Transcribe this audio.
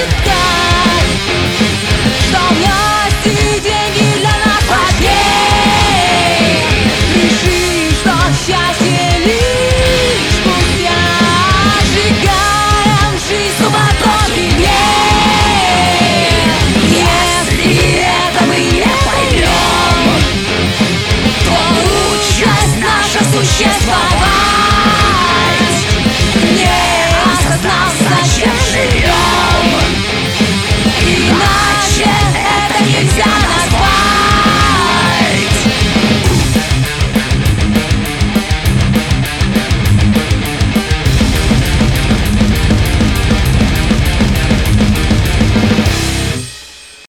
считать, что власть и деньги для нас важней. Реши, что счастье лишь пустяк, сжигаем жизнь суматохи дней. Если это мы не поймем, то участь наша существовать, не осознав, зачем живем. Иначе это нельзя назвать.